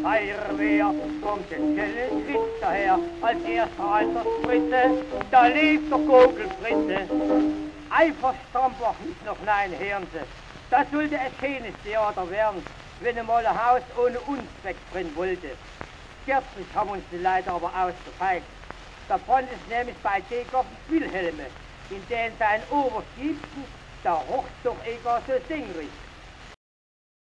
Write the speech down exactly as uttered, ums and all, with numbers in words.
Feuerwehr kommt ein schönes Witz daher, als erster alter Spritze, da lief der Kugelfritze. Eiferstramper hieß noch nein, hören Sie, das sollte ein schönes Theater werden, wenn einmal ein Haus ohne uns wegbrennen wollte. Kürzlich haben uns die Leute aber ausgefeilt. Da fand es nämlich bei Dekoff Wilhelme, in den sein Oberstiebsten, da roch doch egal so singrig.